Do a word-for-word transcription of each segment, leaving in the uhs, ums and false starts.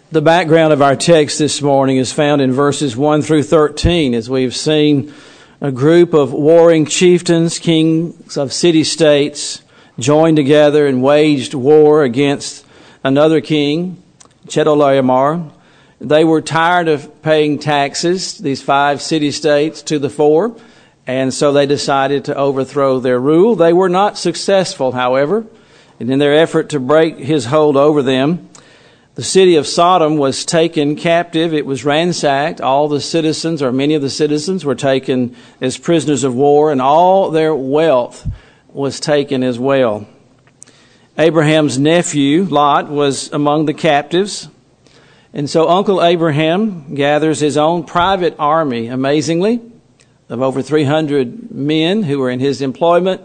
The background of our text this morning is found in verses one through thirteen, as we've seen a group of warring chieftains, kings of city-states, joined together and waged war against another king, Chedorlaomer. They were tired of paying taxes, these five city-states, to the four, and so they decided to overthrow their rule. They were not successful, however, and in their effort to break his hold over them, the city of Sodom was taken captive. It was ransacked. All the citizens, or many of the citizens, were taken as prisoners of war, and all their wealth was taken as well. Abraham's nephew, Lot, was among the captives. And so Uncle Abraham gathers his own private army, amazingly, of over three hundred men who were in his employment,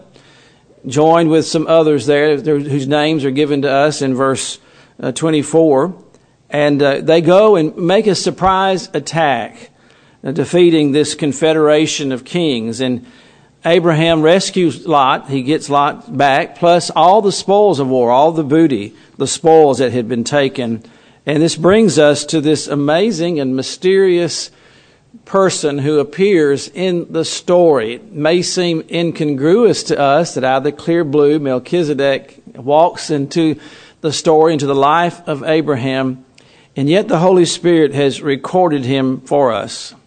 joined with some others there whose names are given to us in verse Uh, twenty-four, and uh, they go and make a surprise attack, uh, defeating this confederation of kings. And Abraham rescues Lot. He gets Lot back, plus all the spoils of war, all the booty, the spoils that had been taken. And this brings us to this amazing and mysterious person who appears in the story. It may seem incongruous to us that out of the clear blue, Melchizedek walks into the story, into the life of Abraham, and yet the Holy Spirit has recorded him for us.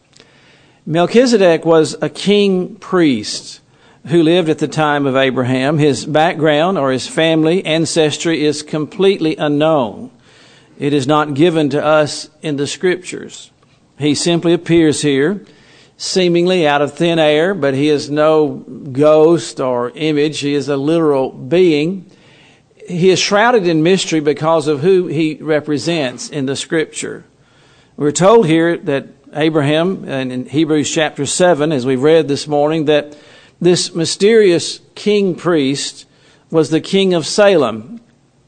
Melchizedek was a king priest who lived at the time of Abraham. His background or his family ancestry is completely unknown. It is not given to us in the Scriptures. He simply appears here, seemingly out of thin air, but he is no ghost or image. He is a literal being. He is shrouded in mystery because of who he represents in the Scripture. We're told here that Abraham, and in Hebrews chapter seven, as we've read this morning, that this mysterious king priest was the king of Salem.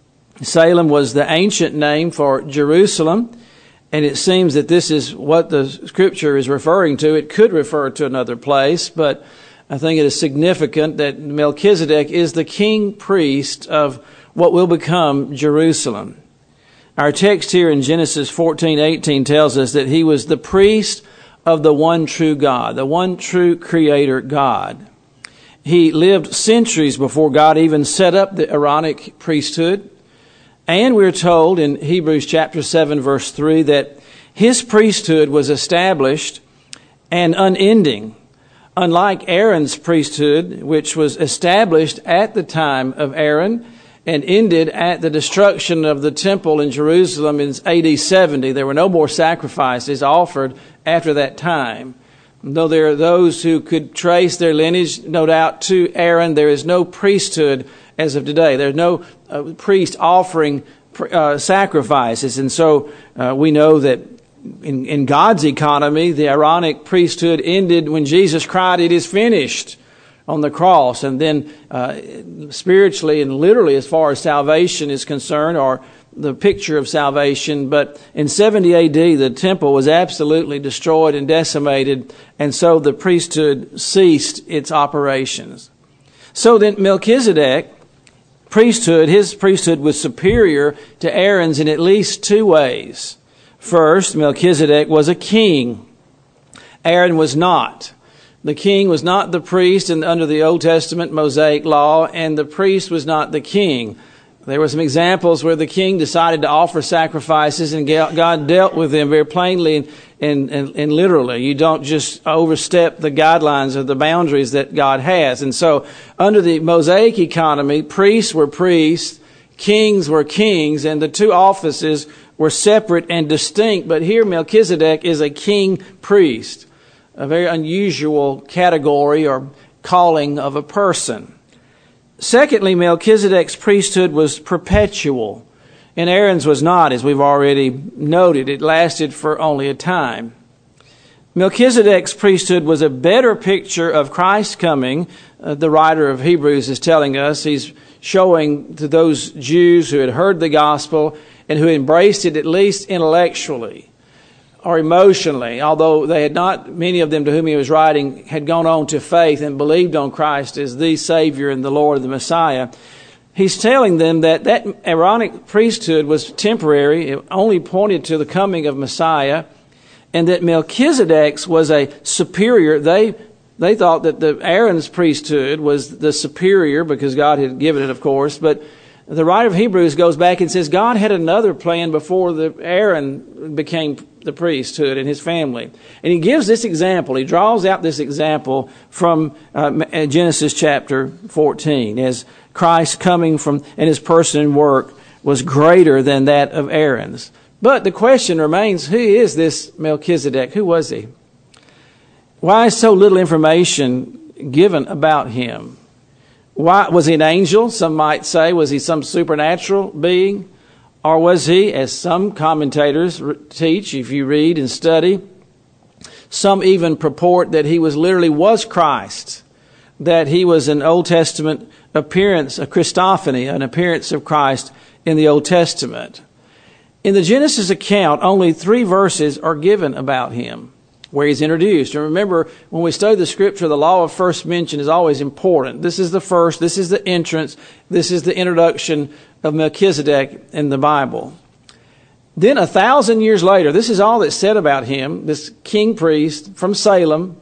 Salem was the ancient name for Jerusalem, and it seems that this is what the Scripture is referring to. It could refer to another place, but I think it is significant that Melchizedek is the king priest of what will become Jerusalem. Our text here in Genesis fourteen eighteen tells us that he was the priest of the one true God, the one true Creator God. He lived centuries before God even set up the Aaronic priesthood. And we're told in Hebrews chapter seven verse three that his priesthood was established and unending, unlike Aaron's priesthood, which was established at the time of Aaron and ended at the destruction of the temple in Jerusalem in A D seventy. There were no more sacrifices offered after that time. Though there are those who could trace their lineage, no doubt, to Aaron, there is no priesthood as of today. There's no uh, priest offering uh, sacrifices. And so uh, we know that in, in God's economy, the Aaronic priesthood ended when Jesus cried, "It is finished," on the cross. And then uh, spiritually and literally, as far as salvation is concerned, or the picture of salvation. But in seventy A D, the temple was absolutely destroyed and decimated, and so the priesthood ceased its operations. So then Melchizedek priesthood, his priesthood was superior to Aaron's in at least two ways. First, Melchizedek was a king. Aaron was not. The king was not the priest and under the Old Testament Mosaic law, and the priest was not the king. There were some examples where the king decided to offer sacrifices, and God dealt with them very plainly and, and, and, and literally. You don't just overstep the guidelines or the boundaries that God has. And so under the Mosaic economy, priests were priests, kings were kings, and the two offices were separate and distinct. But here Melchizedek is a king priest, a very unusual category or calling of a person. Secondly, Melchizedek's priesthood was perpetual, and Aaron's was not, as we've already noted. It lasted for only a time. Melchizedek's priesthood was a better picture of Christ's coming. Uh, the writer of Hebrews is telling us. He's showing to those Jews who had heard the gospel and who embraced it at least intellectually or emotionally, although they had not, many of them to whom he was writing, had gone on to faith and believed on Christ as the Savior and the Lord, the Messiah. he's telling them that that Aaronic priesthood was temporary. It only pointed to the coming of Messiah, and that Melchizedek's was a superior. They they thought that the Aaron's priesthood was the superior because God had given it, of course. But the writer of Hebrews goes back and says God had another plan before the Aaron became the priesthood and his family. And he gives this example. He draws out this example from uh, Genesis chapter fourteen, as Christ coming from and his person and work was greater than that of Aaron's. But the question remains, who is this Melchizedek? Who was he? Why is so little information given about him? Why was he an angel? Some might say, was he some supernatural being? Or was he, as some commentators teach, if you read and study, some even purport that he was literally was Christ, that he was an Old Testament appearance, a Christophany, an appearance of Christ in the Old Testament. In the Genesis account, only three verses are given about him, where he's introduced. And remember, when we study the Scripture, the law of first mention is always important. This is the first, this is the entrance, this is the introduction of Melchizedek in the Bible. Then a thousand years later, this is all that's said about him, this king priest from Salem.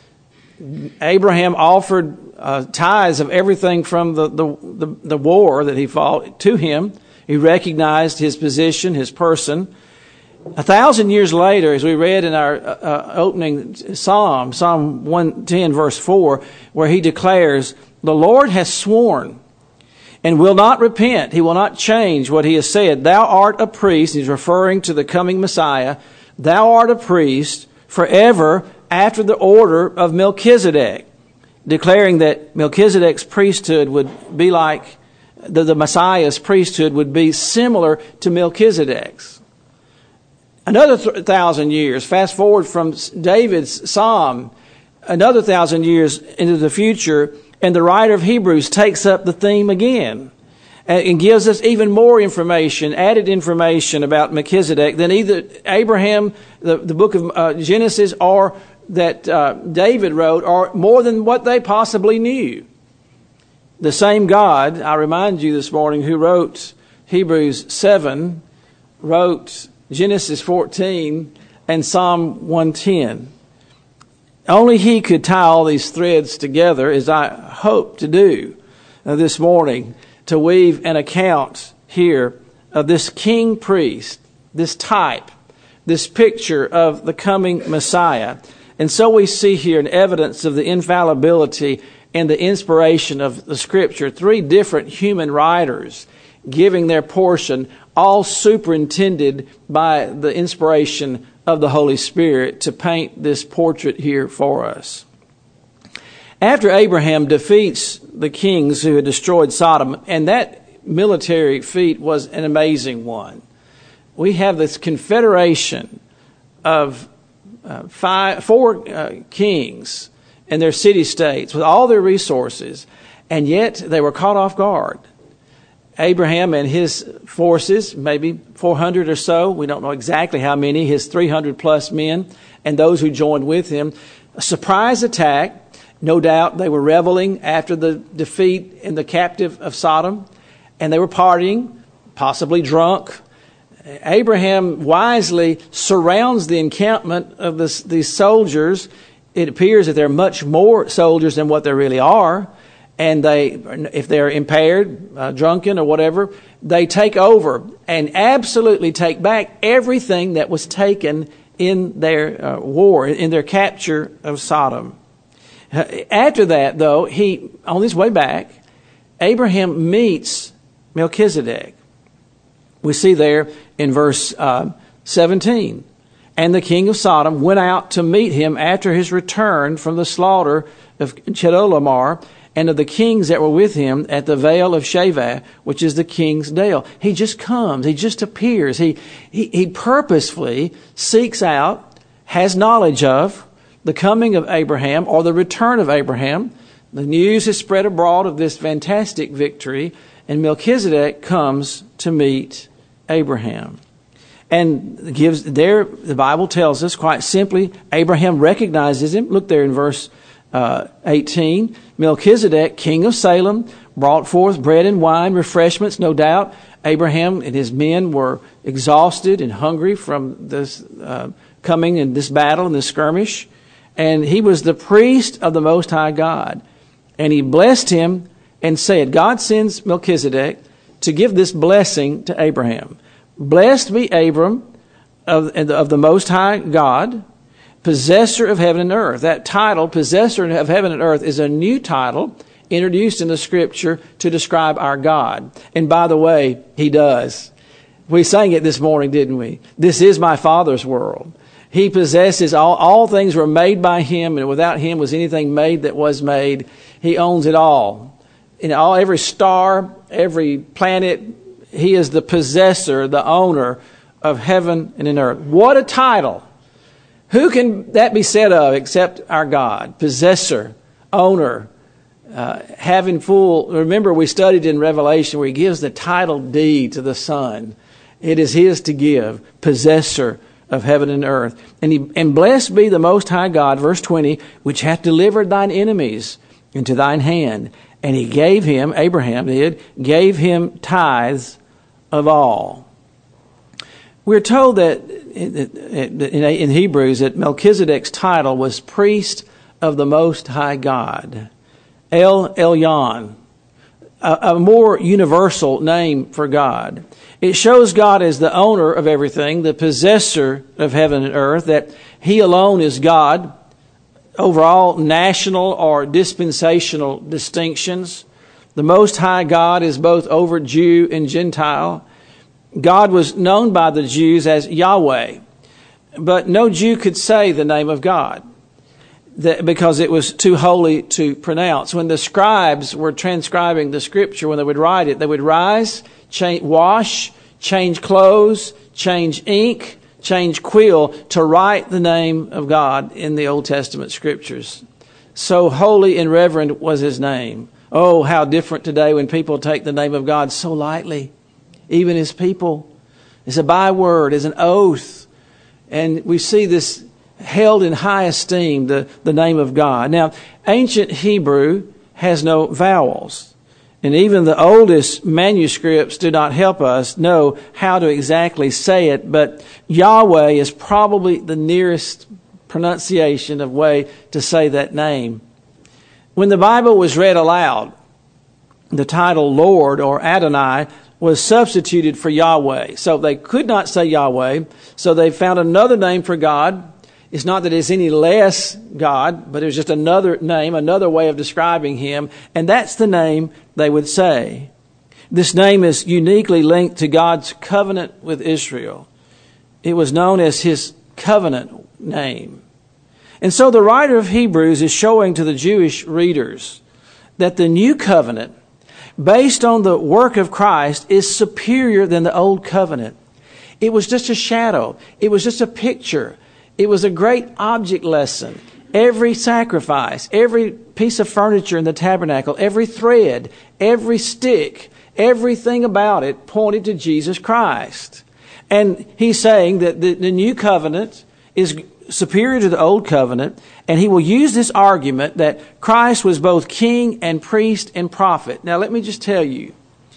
Abraham offered uh, tithes of everything from the, the, the, the war that he fought to him. He recognized his position, his person. A thousand years later, as we read in our uh, opening psalm, Psalm one ten, verse four, where he declares, "The Lord has sworn and will not repent. He will not change what he has said. Thou art a priest," he's referring to the coming Messiah, "thou art a priest forever after the order of Melchizedek," declaring that Melchizedek's priesthood would be like, the, the Messiah's priesthood would be similar to Melchizedek's. Another th- thousand years, fast forward from David's psalm, another thousand years into the future, and the writer of Hebrews takes up the theme again and gives us even more information, added information about Melchizedek than either Abraham, the, the book of uh, Genesis, or that uh, David wrote, or more than what they possibly knew. The same God, I remind you this morning, who wrote Hebrews seven, wrote Genesis fourteen and Psalm one ten. Only he could tie all these threads together, as I hope to do uh, this morning, to weave an account here of this king priest, this type, this picture of the coming Messiah. And so we see here an evidence of the infallibility and the inspiration of the Scripture. Three different human writers giving their portion, all superintended by the inspiration of the Holy Spirit to paint this portrait here for us. After Abraham defeats the kings who had destroyed Sodom, and that military feat was an amazing one, we have this confederation of uh, five, four uh, kings and their city-states with all their resources, and yet they were caught off guard. Abraham and his forces, maybe four hundred or so, we don't know exactly how many, his three hundred plus men, and those who joined with him, a surprise attack. No doubt they were reveling after the defeat in the captive of Sodom, and they were partying, possibly drunk. Abraham wisely surrounds the encampment of this, these soldiers. It appears that there are much more soldiers than what there really are. And they, if they're impaired, uh, drunken or whatever, they take over and absolutely take back everything that was taken in their uh, war, in their capture of Sodom. After that, though, he, on his way back, Abraham meets Melchizedek. We see there in verse uh, seventeen. And the king of Sodom went out to meet him after his return from the slaughter of Chedorlaomer, and of the kings that were with him at the Vale of Shaveh, which is the king's dale. He just comes. He just appears. He, he, he purposefully seeks out, has knowledge of the coming of Abraham or the return of Abraham. The news is spread abroad of this fantastic victory, and Melchizedek comes to meet Abraham. And gives there, the Bible tells us quite simply, Abraham recognizes him. Look there in verse uh, eighteen. Melchizedek, king of Salem, brought forth bread and wine, refreshments, no doubt. Abraham and his men were exhausted and hungry from this uh, coming in this battle and this skirmish. And he was the priest of the Most High God. And he blessed him and said, God sends Melchizedek to give this blessing to Abraham. Blessed be Abram of, of the Most High God, possessor of heaven and earth. That title, possessor of heaven and earth, is a new title introduced in the Scripture to describe our God. And by the way, he does. We sang it this morning, didn't we? This is my Father's world. He possesses all, all things were made by him, and without him was anything made that was made. He owns it all. In all, every star, every planet, he is the possessor, the owner of heaven and in earth. What a title! Who can that be said of except our God? Possessor, owner, uh, having full. Remember, we studied in Revelation where he gives the title deed to the Son. It is his to give, possessor of heaven and earth. And, he, and blessed be the Most High God, verse twenty, which hath delivered thine enemies into thine hand. And he gave him, Abraham did, gave him tithes of all. We're told that in Hebrews that Melchizedek's title was priest of the Most High God. El Elyon, a, a more universal name for God. It shows God as the owner of everything, the possessor of heaven and earth, that he alone is God over all national or dispensational distinctions. The Most High God is both over Jew and Gentile. God was known by the Jews as Yahweh, but no Jew could say the name of God because it was too holy to pronounce. When the scribes were transcribing the Scripture, when they would write it, they would rise, change, wash, change clothes, change ink, change quill to write the name of God in the Old Testament Scriptures. So holy and reverend was his name. Oh, how different today when people take the name of God so lightly. Even his people. It's a byword, it's an oath. And we see this held in high esteem, the, the name of God. Now, ancient Hebrew has no vowels. And even the oldest manuscripts do not help us know how to exactly say it. But Yahweh is probably the nearest pronunciation of way to say that name. When the Bible was read aloud, the title Lord or Adonai was substituted for Yahweh. So they could not say Yahweh, so they found another name for God. It's not that it's any less God, but it was just another name, another way of describing him, and that's the name they would say. This name is uniquely linked to God's covenant with Israel. It was known as his covenant name. And so the writer of Hebrews is showing to the Jewish readers that the new covenant, based on the work of Christ, is superior than the old covenant. It was just a shadow. It was just a picture. It was a great object lesson. Every sacrifice, every piece of furniture in the tabernacle, every thread, every stick, everything about it pointed to Jesus Christ. And he's saying that the, the new covenant is superior to the old covenant, and he will use this argument that Christ was both king and priest and prophet. Now let me just tell you,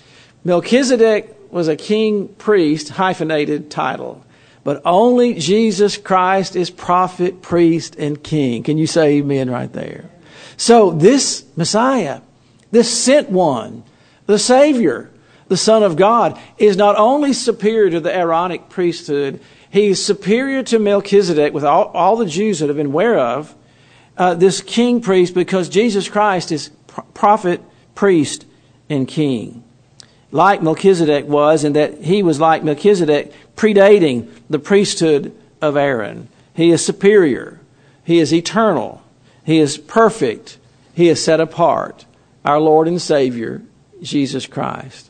Melchizedek was a king, priest, hyphenated title, but only Jesus Christ is prophet, priest, and king. Can you say amen right there? So this Messiah, this sent one, the Savior, the Son of God, is not only superior to the Aaronic priesthood, he is superior to Melchizedek with all, all the Jews that have been aware of uh, this king priest, because Jesus Christ is prophet, priest, and king. Like Melchizedek was, in that he was like Melchizedek, predating the priesthood of Aaron. He is superior. He is eternal. He is perfect. He is set apart. Our Lord and Savior, Jesus Christ.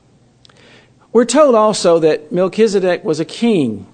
We're told also that Melchizedek was a king.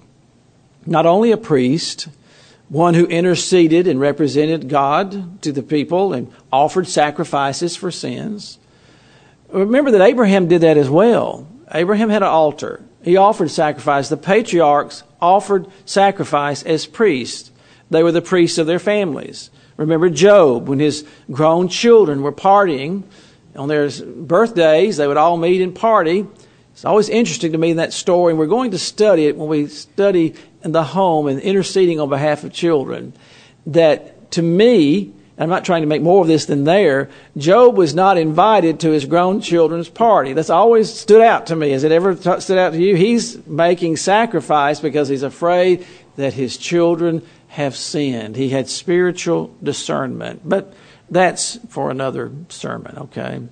Not only a priest, one who interceded and represented God to the people and offered sacrifices for sins. Remember that Abraham did that as well. Abraham had an altar. He offered sacrifice. The patriarchs offered sacrifice as priests. They were the priests of their families. Remember Job, when his grown children were partying On their birthdays, they would all meet and party. It's always interesting to me, that story, and we're going to study it when we study in the home and interceding on behalf of children. That, to me, I'm not trying to make more of this than there, Job was not invited to his grown children's party. That's always stood out to me. Has it ever t- stood out to you? He's making sacrifice because he's afraid that his children have sinned. He had spiritual discernment. But that's for another sermon, okay?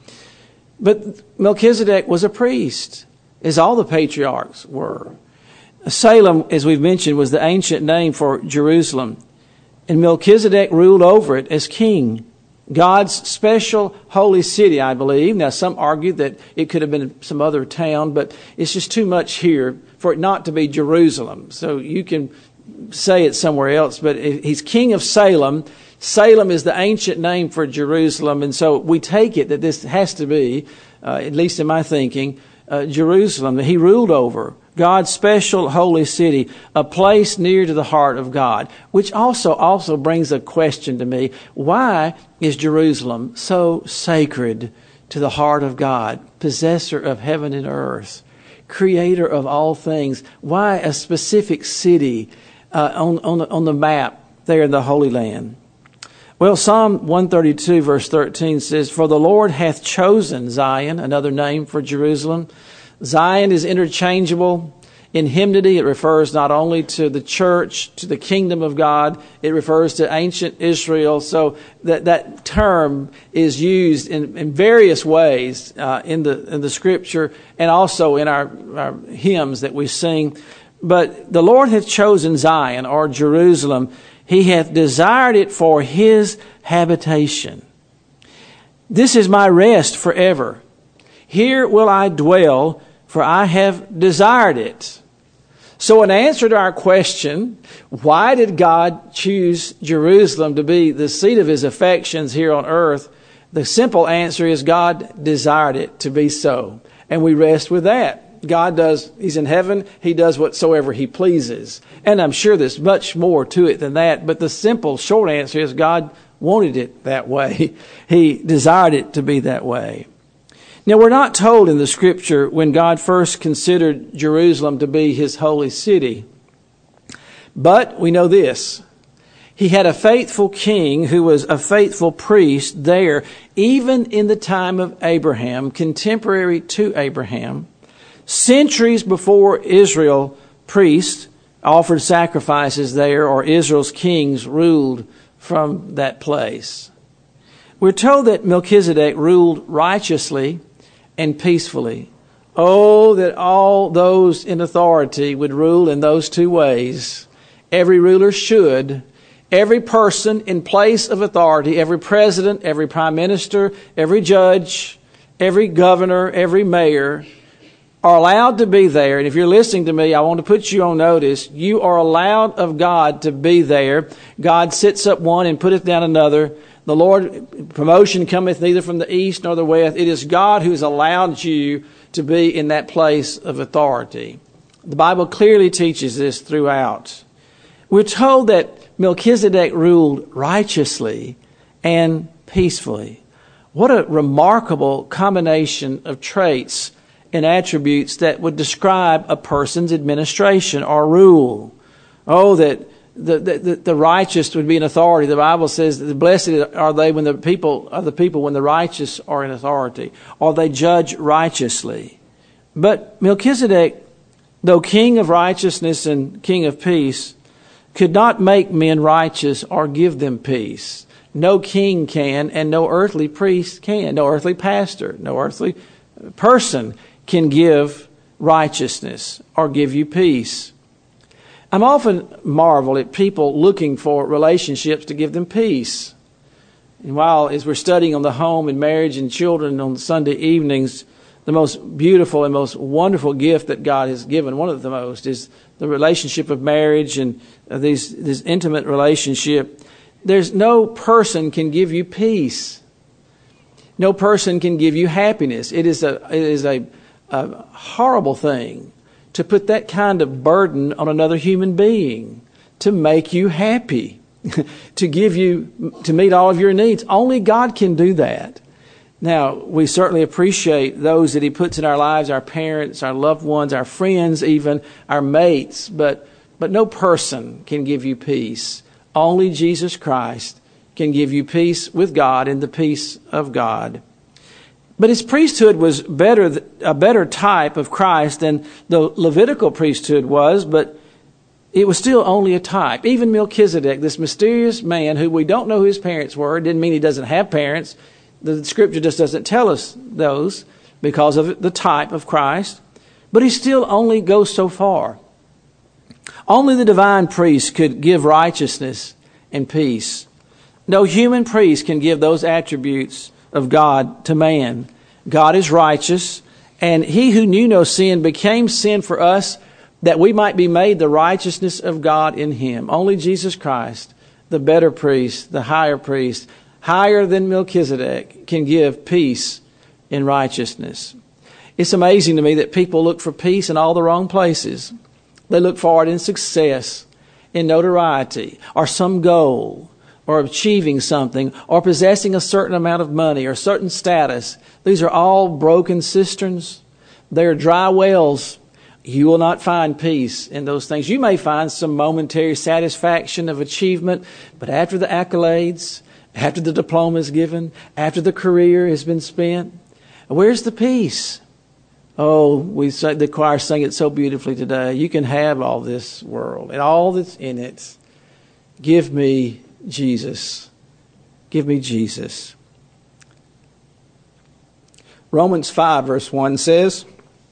But Melchizedek was a priest, as all the patriarchs were. Salem, as we've mentioned, was the ancient name for Jerusalem. And Melchizedek ruled over it as king. God's special holy city, I believe. Now, some argue that it could have been some other town, but it's just too much here for it not to be Jerusalem. So you can say it somewhere else, but he's king of Salem. Salem is the ancient name for Jerusalem, and so we take it that this has to be, uh, at least in my thinking, uh, Jerusalem that he ruled over. God's special holy city, a place near to the heart of God, which also also brings a question to me. Why is Jerusalem so sacred to the heart of God, possessor of heaven and earth, creator of all things? Why a specific city uh, on, on, the, on the map there in the Holy Land? Well, Psalm one thirty-two verse thirteen says, "For the Lord hath chosen Zion," another name for Jerusalem. Zion is interchangeable. In hymnody, it refers not only to the church, to the kingdom of God, it refers to ancient Israel. So that, that term is used in, in various ways uh, in the in the Scripture and also in our, our hymns that we sing. But the Lord hath chosen Zion, or Jerusalem. He hath desired it for his habitation. This is my rest forever. Here will I dwell, for I have desired it. So in answer to our question, why did God choose Jerusalem to be the seat of his affections here on earth? The simple answer is God desired it to be so. And we rest with that. God does, he's in heaven, he does whatsoever he pleases. And I'm sure there's much more to it than that, but the simple, short answer is God wanted it that way. He desired it to be that way. Now, we're not told in the Scripture when God first considered Jerusalem to be his holy city. But we know this. He had a faithful king who was a faithful priest there, even in the time of Abraham, contemporary to Abraham. Centuries before Israel, priests offered sacrifices there, or Israel's kings ruled from that place. We're told that Melchizedek ruled righteously and peacefully. Oh, that all those in authority would rule in those two ways. Every ruler should. Every person in place of authority, every president, every prime minister, every judge, every governor, every mayor, are allowed to be there. And if you're listening to me, I want to put you on notice. You are allowed of God to be there. God sits up one and putteth down another. The Lord, promotion cometh neither from the east nor the west. It is God who has allowed you to be in that place of authority. The Bible clearly teaches this throughout. We're told that Melchizedek ruled righteously and peacefully. What a remarkable combination of traits and attributes that would describe a person's administration or rule. Oh, that the, the, the righteous would be in authority. The Bible says that blessed are they when the people are the people when the righteous are in authority, or they judge righteously. But Melchizedek, though king of righteousness and king of peace, could not make men righteous or give them peace. No king can, and no earthly priest can, no earthly pastor, no earthly person can give righteousness or give you peace. I'm often marvel at people looking for relationships to give them peace. And while, as we're studying on the home and marriage and children on Sunday evenings, the most beautiful and most wonderful gift that God has given, one of the most, is the relationship of marriage and these, this intimate relationship. There's no person can give you peace. No person can give you happiness. It is a, it is a, a horrible thing to put that kind of burden on another human being to make you happy, to give you, to meet all of your needs. Only God can do that. Now, we certainly appreciate those that he puts in our lives, our parents, our loved ones, our friends, even our mates, but, but no person can give you peace. Only Jesus Christ can give you peace with God and the peace of God. But his priesthood was better, a better type of Christ than the Levitical priesthood was, but it was still only a type. Even Melchizedek, this mysterious man who we don't know who his parents were, didn't mean he doesn't have parents. The scripture just doesn't tell us those because of the type of Christ. But he still only goes so far. Only the divine priest could give righteousness and peace. No human priest can give those attributes of God to man. God is righteous, and he who knew no sin became sin for us that we might be made the righteousness of God in him. Only Jesus Christ, the better priest, the higher priest, higher than Melchizedek, can give peace and righteousness. It's amazing to me that people look for peace in all the wrong places. They look for it in success, in notoriety, or some goal, or achieving something, or possessing a certain amount of money, or certain status. These are all broken cisterns. They are dry wells. You will not find peace in those things. You may find some momentary satisfaction of achievement, but after the accolades, after the diploma is given, after the career has been spent, where's the peace? Oh, we say, the choir sang it so beautifully today. You can have all this world and all that's in it. Give me Jesus. Give me Jesus. Romans five verse one says,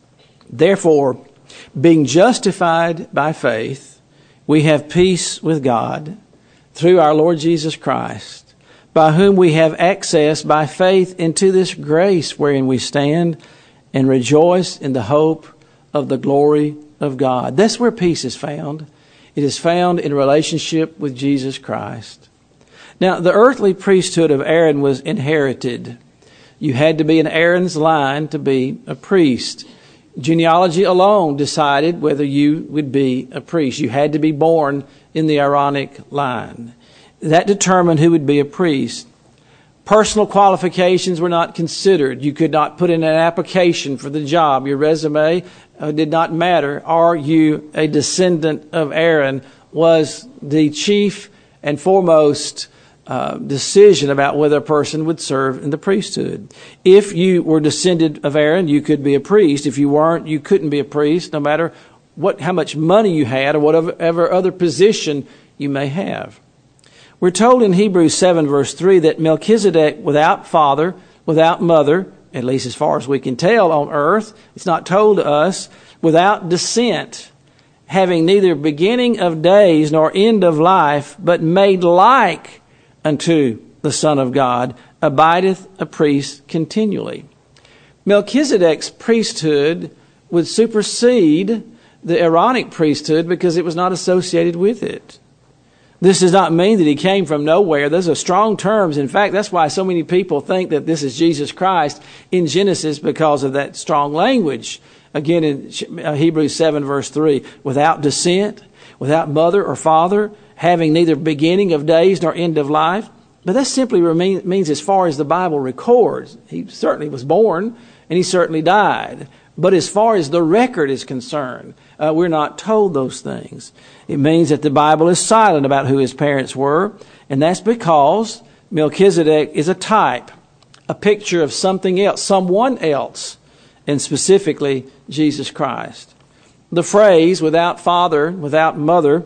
therefore, being justified by faith, we have peace with God through our Lord Jesus Christ, by whom we have access by faith into this grace wherein we stand and rejoice in the hope of the glory of God. That's where peace is found. It is found in relationship with Jesus Christ. Now, the earthly priesthood of Aaron was inherited. You had to be in Aaron's line to be a priest. Genealogy alone decided whether you would be a priest. You had to be born in the Aaronic line. That determined who would be a priest. Personal qualifications were not considered. You could not put in an application for the job. Your resume uh, did not matter. Are you a descendant of Aaron was the chief and foremost uh, decision about whether a person would serve in the priesthood. If you were descended of Aaron, you could be a priest. If you weren't, you couldn't be a priest, no matter what, how much money you had or whatever other position you may have. We're told in Hebrews seven verse three that Melchizedek, without father, without mother, at least as far as we can tell on earth, it's not told to us, without descent, having neither beginning of days nor end of life, but made like unto the Son of God, abideth a priest continually. Melchizedek's priesthood would supersede the Aaronic priesthood because it was not associated with it. This does not mean that he came from nowhere. Those are strong terms. In fact, that's why so many people think that this is Jesus Christ in Genesis, because of that strong language. Again, in Hebrews seven verse three, without descent, without mother or father, having neither beginning of days nor end of life. But that simply means as far as the Bible records. He certainly was born and he certainly died. But as far as the record is concerned, uh, we're not told those things. It means that the Bible is silent about who his parents were, and that's because Melchizedek is a type, a picture of something else, someone else, and specifically Jesus Christ. The phrase without father, without mother,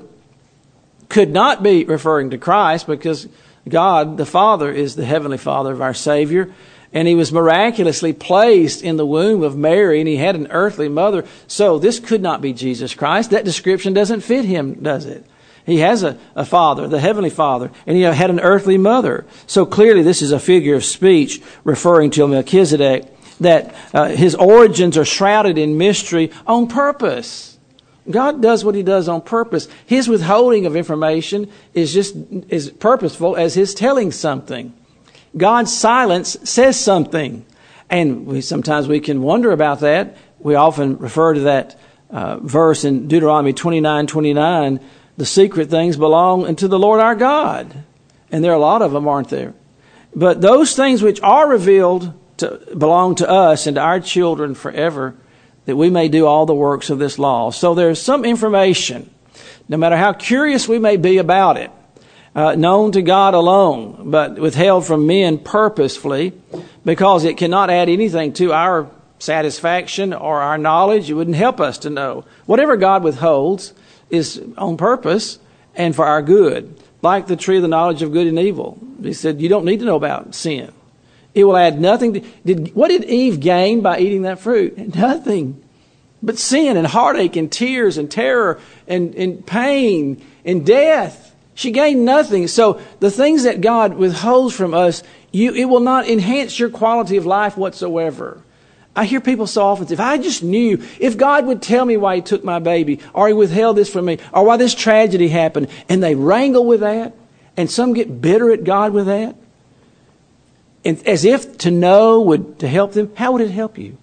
could not be referring to Christ, because God, the Father, is the Heavenly Father of our Savior. And he was miraculously placed in the womb of Mary, and he had an earthly mother. So this could not be Jesus Christ. That description doesn't fit him, does it? He has a, a father, the Heavenly Father, and he had an earthly mother. So clearly this is a figure of speech referring to Melchizedek, that uh, his origins are shrouded in mystery on purpose. God does what he does on purpose. His withholding of information is just as purposeful as his telling something. God's silence says something. And we, sometimes we can wonder about that. We often refer to that uh, verse in Deuteronomy twenty-nine twenty-nine. The secret things belong unto the Lord our God. And there are a lot of them, aren't there? But those things which are revealed to belong to us and to our children forever, that we may do all the works of this law. So there's some information, no matter how curious we may be about it, uh, known to God alone, but withheld from men purposefully, because it cannot add anything to our satisfaction or our knowledge. It wouldn't help us to know. Whatever God withholds is on purpose and for our good. Like the tree of the knowledge of good and evil. He said, you don't need to know about sin. It will add nothing. To, did, what did Eve gain by eating that fruit? Nothing but sin and heartache and tears and terror and, and pain and death. She gained nothing. So the things that God withholds from us, you, it will not enhance your quality of life whatsoever. I hear people so often say, if I just knew, if God would tell me why he took my baby, or he withheld this from me, or why this tragedy happened, and they wrangle with that, and some get bitter at God with that, and as if to know would to help them, how would it help you?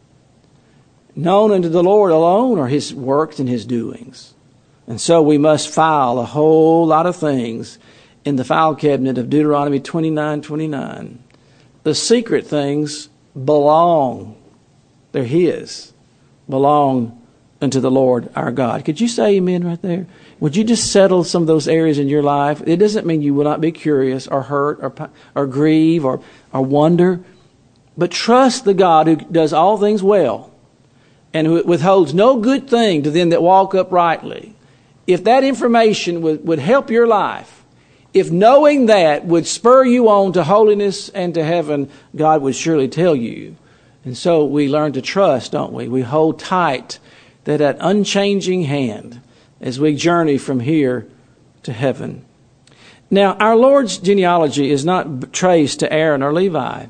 Known unto the Lord alone are his works and his doings. And so we must file a whole lot of things in the file cabinet of Deuteronomy twenty-nine twenty-nine. The secret things belong. They're his. Belong unto the Lord our God. Could you say amen right there? Would you just settle some of those areas in your life? It doesn't mean you will not be curious or hurt or, or grieve or, or wonder. But trust the God who does all things well and who withholds no good thing to them that walk uprightly. If that information would, would help your life, if knowing that would spur you on to holiness and to heaven, God would surely tell you. And so we learn to trust, don't we? We hold tight to that unchanging hand as we journey from here to heaven. Now, our Lord's genealogy is not traced to Aaron or Levi.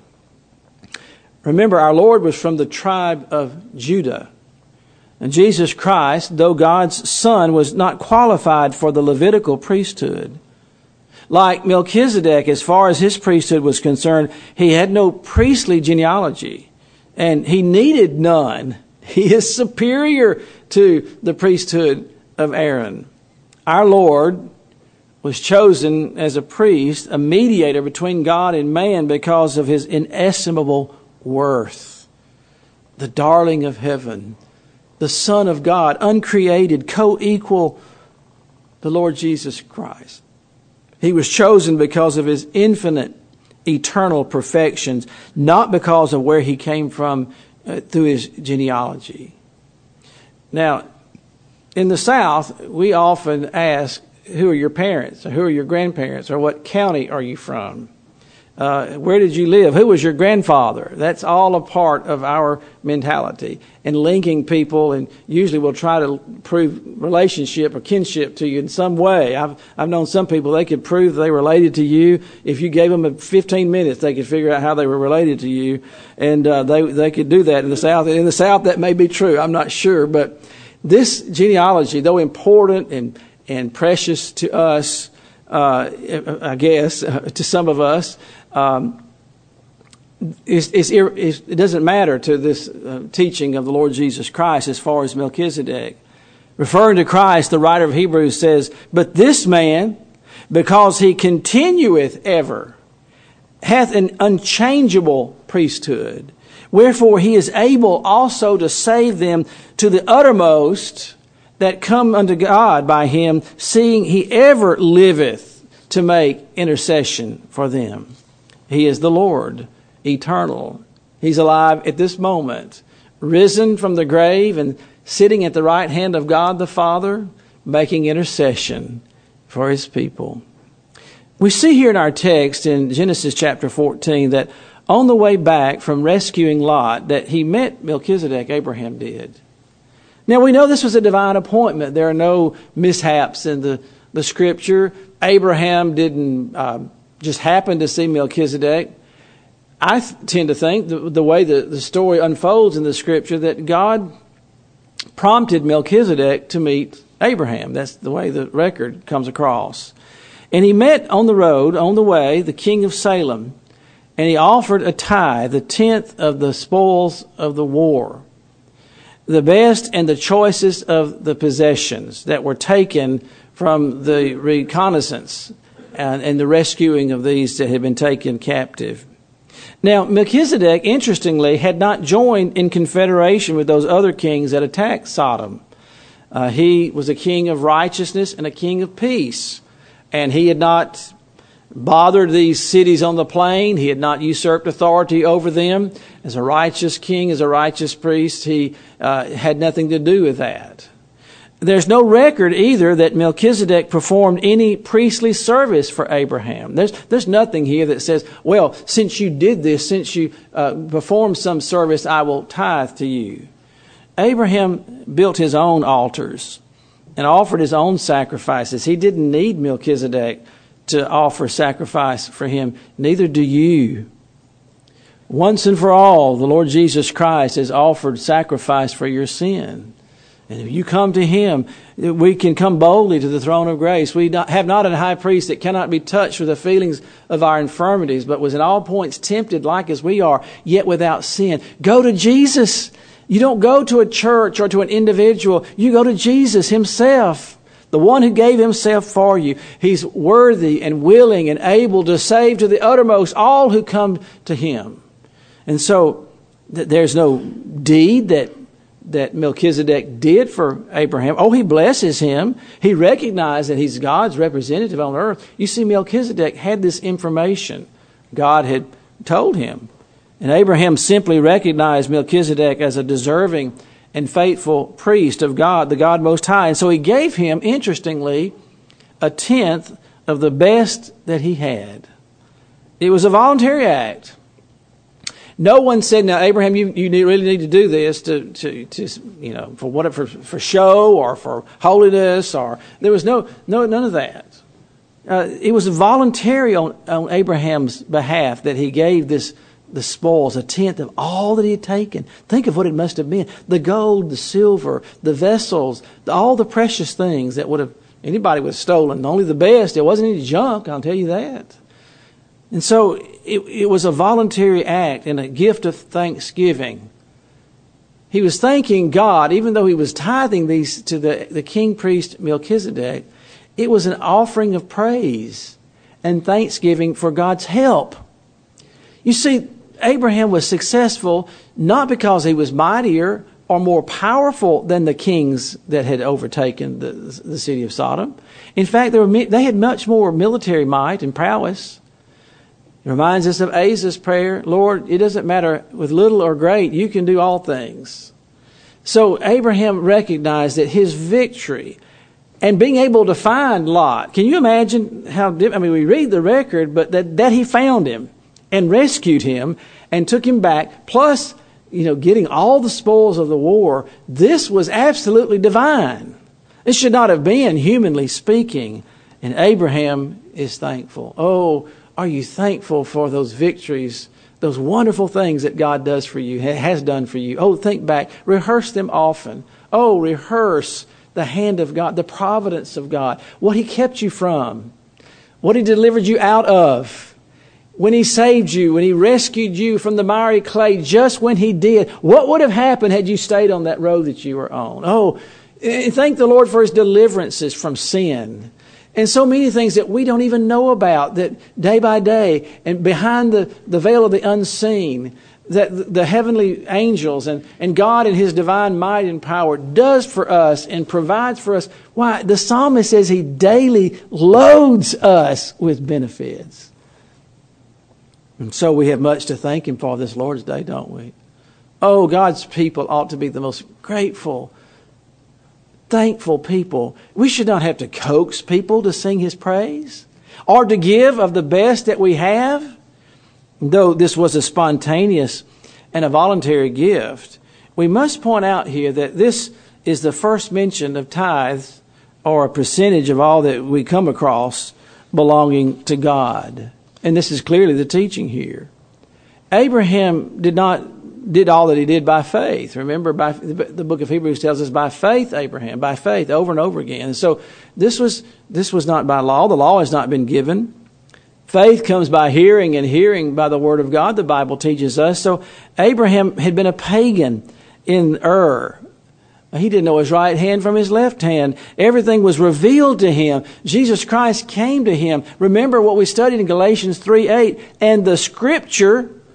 Remember, our Lord was from the tribe of Judah. And Jesus Christ, though God's Son, was not qualified for the Levitical priesthood. Like Melchizedek, as far as his priesthood was concerned, he had no priestly genealogy. And he needed none. He is superior to the priesthood of Aaron. Our Lord was chosen as a priest, a mediator between God and man because of his inestimable worth. The darling of heaven, the Son of God, uncreated, co-equal the Lord Jesus Christ. He was chosen because of his infinite, eternal perfections, not because of where he came from uh, through his genealogy. Now, in the South, we often ask, who are your parents, or who are your grandparents, or what county are you from? Uh, where did you live? Who was your grandfather? That's all a part of our mentality. And linking people, and usually we'll try to prove relationship or kinship to you in some way. I've I've known some people, they could prove they were related to you. If you gave them fifteen minutes, they could figure out how they were related to you. And uh, they they could do that in the South. In the South, that may be true. I'm not sure. But this genealogy, though important and, and precious to us, uh, I guess, uh, to some of us, Um, it's, it's, it's, it doesn't matter to this uh, teaching of the Lord Jesus Christ as far as Melchizedek. Referring to Christ, the writer of Hebrews says, "But this man, because he continueth ever, hath an unchangeable priesthood. Wherefore he is able also to save them to the uttermost that come unto God by him, seeing he ever liveth to make intercession for them." He is the Lord, eternal. He's alive at this moment, risen from the grave and sitting at the right hand of God the Father, making intercession for his people. We see here in our text in Genesis chapter fourteen that on the way back from rescuing Lot, that he met Melchizedek, Abraham did. Now we know this was a divine appointment. There are no mishaps in the, the scripture. Abraham didn't uh, just happen to see Melchizedek. I th- tend to think the, the way the, the story unfolds in the scripture that God prompted Melchizedek to meet Abraham. That's the way the record comes across. And he met on the road, on the way, the king of Salem, and he offered a tithe, the tenth of the spoils of the war, the best and the choicest of the possessions that were taken from the reconnaissance and, and the rescuing of these that had been taken captive. Now, Melchizedek, interestingly, had not joined in confederation with those other kings that attacked Sodom. Uh, he was a king of righteousness and a king of peace. And he had not bothered these cities on the plain. He had not usurped authority over them. As a righteous king, as a righteous priest, he uh, had nothing to do with that. There's no record either that Melchizedek performed any priestly service for Abraham. There's, there's nothing here that says, well, since you did this, since you uh, performed some service, I will tithe to you. Abraham built his own altars and offered his own sacrifices. He didn't need Melchizedek to offer sacrifice for him. Neither do you. Once and for all, the Lord Jesus Christ has offered sacrifice for your sin. And if you come to Him, we can come boldly to the throne of grace. We have not a high priest that cannot be touched with the feelings of our infirmities, but was in all points tempted like as we are, yet without sin. Go to Jesus. You don't go to a church or to an individual. You go to Jesus Himself, the one who gave Himself for you. He's worthy and willing and able to save to the uttermost all who come to Him. And so th- there's no deed that that Melchizedek did for Abraham. Oh, he blesses him. He recognized that he's God's representative on earth. You see, Melchizedek had this information God had told him. And Abraham simply recognized Melchizedek as a deserving and faithful priest of God, the God Most High. And so he gave him, interestingly, a tenth of the best that he had. It was a voluntary act. No one said, now, Abraham, you, you need, really need to do this to, to, to you know, for what, for, for show or for holiness, or there was no, no, none of that. Uh, it was voluntary on, on Abraham's behalf that he gave this, the spoils, a tenth of all that he had taken. Think of what it must have been. The gold, the silver, the vessels, the, all the precious things that would have, anybody would have stolen. Only the best. There wasn't any junk, I'll tell you that. And so it, it was a voluntary act and a gift of thanksgiving. He was thanking God, even though he was tithing these to the, the king priest Melchizedek. It was an offering of praise and thanksgiving for God's help. You see, Abraham was successful not because he was mightier or more powerful than the kings that had overtaken the, the city of Sodom. In fact, they, were, they had much more military might and prowess. It reminds us of Asa's prayer, Lord, it doesn't matter with little or great, you can do all things. So Abraham recognized that his victory and being able to find Lot, can you imagine how, I mean, we read the record, but that, that he found him and rescued him and took him back, plus, you know, getting all the spoils of the war, this was absolutely divine. This should not have been, humanly speaking, and Abraham is thankful. Oh, are you thankful for those victories, those wonderful things that God does for you, has done for you? Oh, think back. Rehearse them often. Oh, rehearse the hand of God, the providence of God, what He kept you from, what He delivered you out of, when He saved you, when He rescued you from the miry clay, just when He did. What would have happened had you stayed on that road that you were on? Oh, thank the Lord for His deliverances from sin. And so many things that we don't even know about, that day by day and behind the, the veil of the unseen, that the heavenly angels and, and God in His divine might and power does for us and provides for us. Why? The psalmist says He daily loads us with benefits. And so we have much to thank Him for this Lord's Day, don't we? Oh, God's people ought to be the most grateful, thankful people. We should not have to coax people to sing His praise or to give of the best that we have. Though this was a spontaneous and a voluntary gift, we must point out here that this is the first mention of tithes, or a percentage of all that we come across belonging to God. And this is clearly the teaching here. Abraham did not did all that he did by faith. Remember, by the book of Hebrews tells us by faith, Abraham, by faith, over and over again. And so this was this was not by law. The law has not been given. Faith comes by hearing, and hearing by the word of God, the Bible teaches us. So Abraham had been a pagan in Ur. He didn't know his right hand from his left hand. Everything was revealed to him. Jesus Christ came to him. Remember what we studied in Galatians three eight. And the Scripture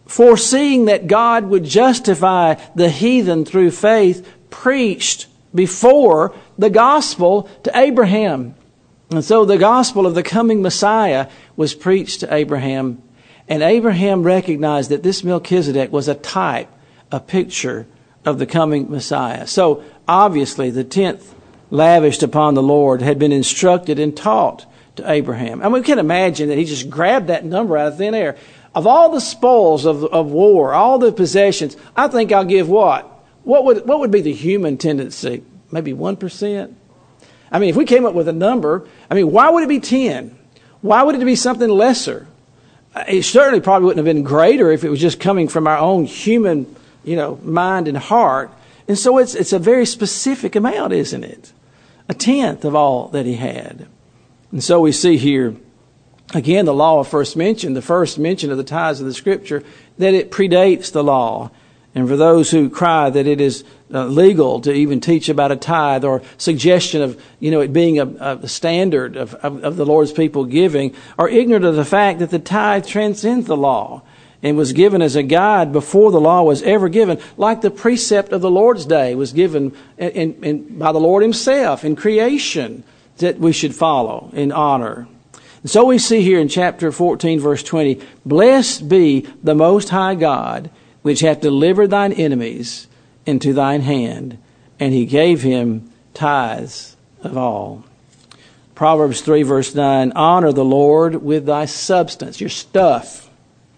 foreseeing that God would justify the heathen through faith, preached before the gospel to Abraham. And so the gospel of the coming Messiah was preached to Abraham. And Abraham recognized that this Melchizedek was a type, a picture of the coming Messiah. So obviously the tenth lavished upon the Lord had been instructed and taught to Abraham. And we can imagine that he just grabbed that number out of thin air. Of all the spoils of, of war, all the possessions, I think I'll give what? What would, what would be the human tendency? Maybe one percent? I mean, if we came up with a number, I mean, why would it be ten? Why would it be something lesser? It certainly probably wouldn't have been greater if it was just coming from our own human, you know, mind and heart. And so it's it's a very specific amount, isn't it? A tenth of all that he had. And so we see here, again, the law of first mention, the first mention of the tithes of the Scripture, that it predates the law. And for those who cry that it is uh, legal to even teach about a tithe or suggestion of, you know, it being a, a standard of, of, of the Lord's people giving, are ignorant of the fact that the tithe transcends the law and was given as a guide before the law was ever given, like the precept of the Lord's Day was given in, in, in, by the Lord himself in creation that we should follow in honor. And so we see here in chapter fourteen, verse twenty, blessed be the Most High God, which hath delivered thine enemies into thine hand, and he gave him tithes of all. Proverbs three, verse nine, honor the Lord with thy substance, your stuff,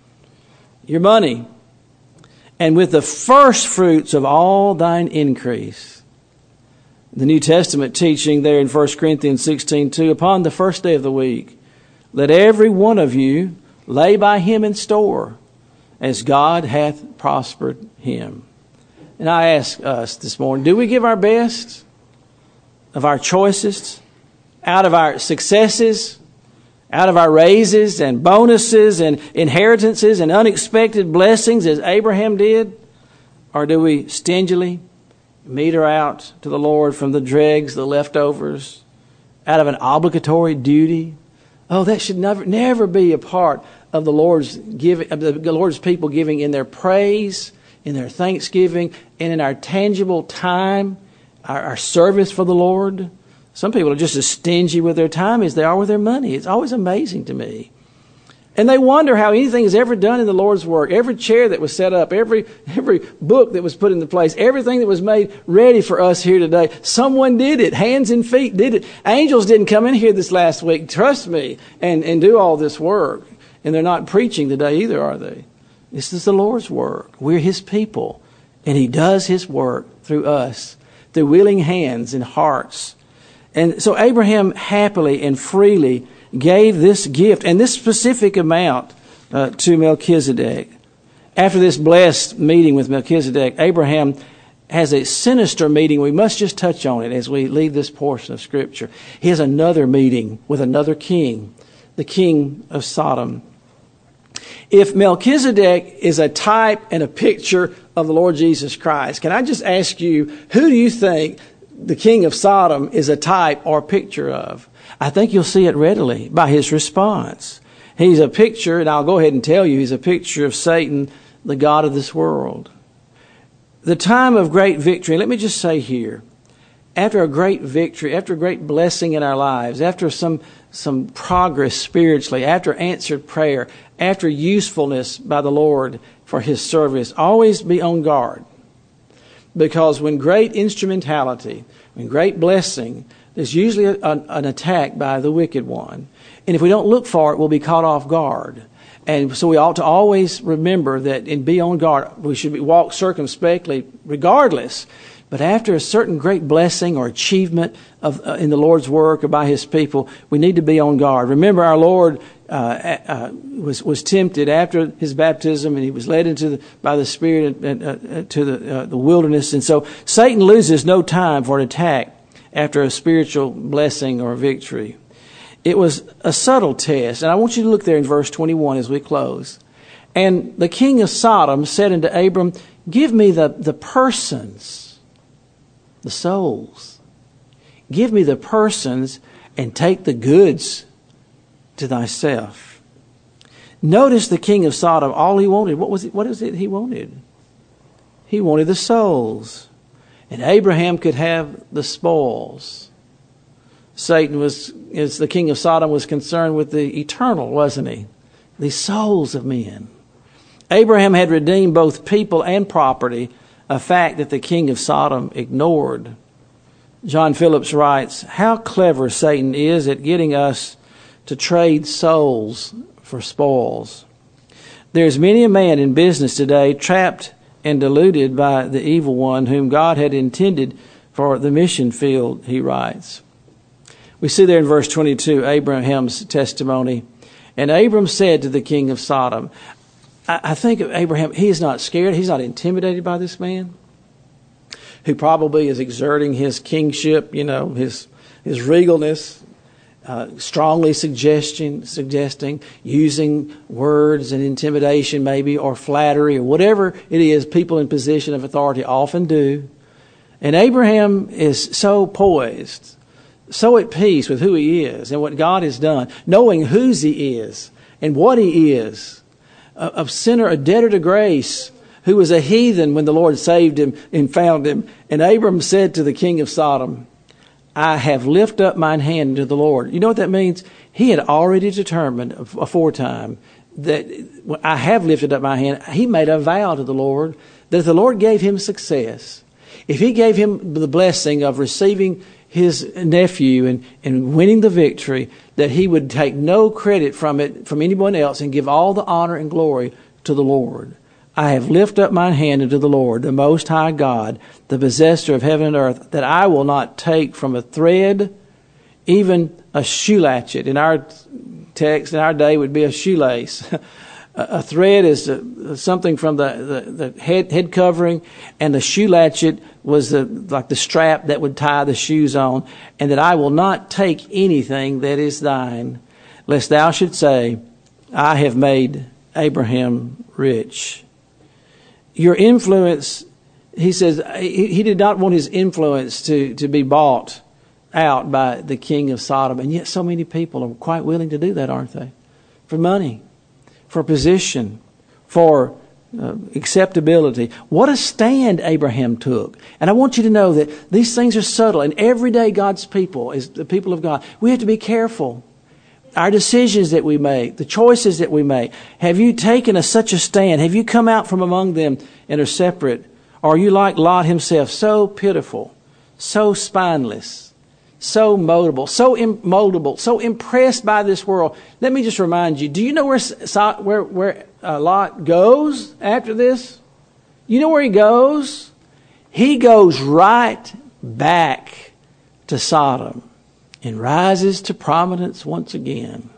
your money, and with the first fruits of all thine increase. The New Testament teaching there in First Corinthians sixteen two, upon the first day of the week, let every one of you lay by him in store, as God hath prospered him. And I ask us this morning, do we give our best of our choices, out of our successes, out of our raises and bonuses and inheritances and unexpected blessings as Abraham did? Or do we stingily meter out to the Lord from the dregs, the leftovers, out of an obligatory duty? Oh, that should never, never be a part of the Lord's giving, of the Lord's people giving in their praise, in their thanksgiving, and in our tangible time, our, our service for the Lord. Some people are just as stingy with their time as they are with their money. It's always amazing to me. And they wonder how anything is ever done in the Lord's work. Every chair that was set up, every every book that was put into place, everything that was made ready for us here today, someone did it. Hands and feet did it. Angels didn't come in here this last week, trust me, and, and do all this work. And they're not preaching today either, are they? This is the Lord's work. We're his people. And he does his work through us, through willing hands and hearts. And so Abraham happily and freely gave this gift and this specific amount uh, to Melchizedek. After this blessed meeting with Melchizedek, Abraham has a sinister meeting. We must just touch on it as we leave this portion of Scripture. He has another meeting with another king, the king of Sodom. If Melchizedek is a type and a picture of the Lord Jesus Christ, can I just ask you, who do you think the king of Sodom is a type or picture of? I think you'll see it readily by his response. He's a picture, and I'll go ahead and tell you, he's a picture of Satan, the god of this world. The time of great victory, let me just say here, after a great victory, after a great blessing in our lives, after some some progress spiritually, after answered prayer, after usefulness by the Lord for his service, always be on guard. Because when great instrumentality, when great blessing, there's usually a, a, an attack by the wicked one. And if we don't look for it, we'll be caught off guard. And so we ought to always remember that and be on guard. We should be, walk circumspectly regardless. But after a certain great blessing or achievement of uh, in the Lord's work or by his people, we need to be on guard. Remember, our Lord uh, uh, was was tempted after his baptism, and he was led into the, by the Spirit uh, uh, to the uh, the wilderness. And so Satan loses no time for an attack after a spiritual blessing or victory. It was a subtle test, and I want you to look there in verse twenty-one as we close. And the king of Sodom said unto Abram, "Give me the the persons." The souls. Give me the persons and take the goods to thyself. Notice the king of Sodom, all he wanted, what was it, what is it he wanted? He wanted the souls. And Abraham could have the spoils. Satan was, as the king of Sodom, was concerned with the eternal, wasn't he? The souls of men. Abraham had redeemed both people and property, a fact that the king of Sodom ignored. John Phillips writes, how clever Satan is at getting us to trade souls for spoils. There's many a man in business today trapped and deluded by the evil one whom God had intended for the mission field, he writes. We see there in verse twenty-two, Abraham's testimony. And Abram said to the king of Sodom, I, I think of Abraham, he is not scared, he's not intimidated by this man, who probably is exerting his kingship, you know, his his regalness, uh, strongly suggesting, suggesting, using words and intimidation maybe, or flattery, or whatever it is people in position of authority often do. And Abraham is so poised, so at peace with who he is and what God has done, knowing whose he is and what he is, a, a sinner, a debtor to grace, who was a heathen when the Lord saved him and found him. And Abram said to the king of Sodom, I have lifted up mine hand to the Lord. You know what that means? He had already determined aforetime that I have lifted up my hand. He made a vow to the Lord that if the Lord gave him success, if he gave him the blessing of receiving his nephew and, and winning the victory, that he would take no credit from it from anyone else and give all the honor and glory to the Lord. I have lifted up mine hand unto the Lord, the Most High God, the possessor of heaven and earth, that I will not take from a thread, even a shoe latchet. In our text, in our day, would be a shoelace. A thread is something from the, the, the head, head covering, and the shoe latchet was the, like the strap that would tie the shoes on, and that I will not take anything that is thine, lest thou should say, I have made Abraham rich. Your influence, he says, he, he did not want his influence to, to be bought out by the king of Sodom, and yet so many people are quite willing to do that, aren't they? For money, for position, for uh, acceptability. What a stand Abraham took. And I want you to know that these things are subtle. And every day God's people, as the people of God, we have to be careful. Our decisions that we make, the choices that we make. Have you taken a, such a stand? Have you come out from among them and are separate? Or are you like Lot himself, so pitiful, so spineless, so moldable, so immoldable, so impressed by this world? Let me just remind you, do you know where where, where uh, Lot goes after this? You know where he goes? He goes right back to Sodom and rises to prominence once again.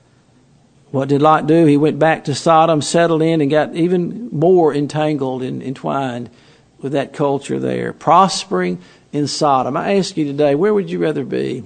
What did Lot do? He went back to Sodom, settled in, and got even more entangled and entwined with that culture there, prospering in Sodom. I ask you today, where would you rather be?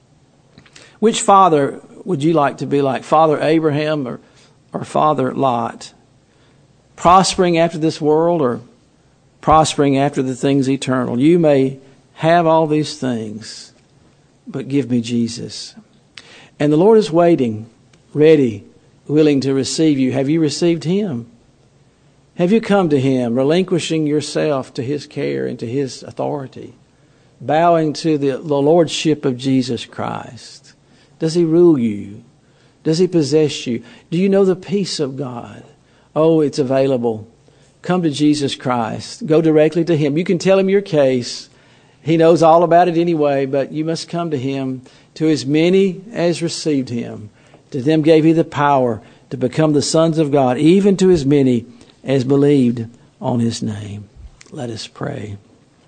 Which father would you like to be like? Father Abraham or, or Father Lot? Prospering after this world or prospering after the things eternal? You may have all these things, but give me Jesus. And the Lord is waiting, ready, willing to receive you. Have you received Him? Have you come to Him, relinquishing yourself to His care and to His authority, bowing to the, the Lordship of Jesus Christ? Does He rule you? Does He possess you? Do you know the peace of God? Oh, it's available. Come to Jesus Christ. Go directly to Him. You can tell Him your case. He knows all about it anyway, but you must come to Him. To as many as received Him, to them gave He the power to become the sons of God, even to as many as believed on His name. Let us pray.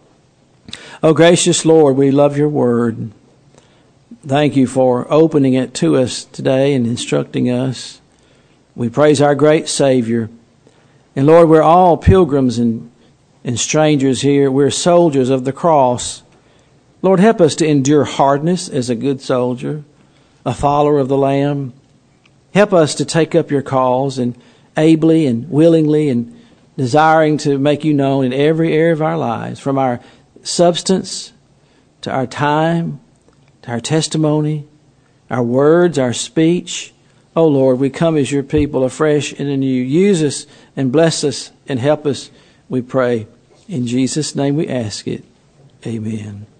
Oh, gracious Lord, we love your word. Thank you for opening it to us today and instructing us. We praise our great Savior. And Lord, we're all pilgrims and And strangers here. We're soldiers of the cross. Lord, help us to endure hardness as a good soldier, a follower of the Lamb. Help us to take up your cause and ably and willingly and desiring to make you known in every area of our lives, from our substance to our time, to our testimony, our words, our speech. Oh Lord, we come as your people afresh and anew. Use us and bless us and help us, we pray. In Jesus' name we ask it. Amen.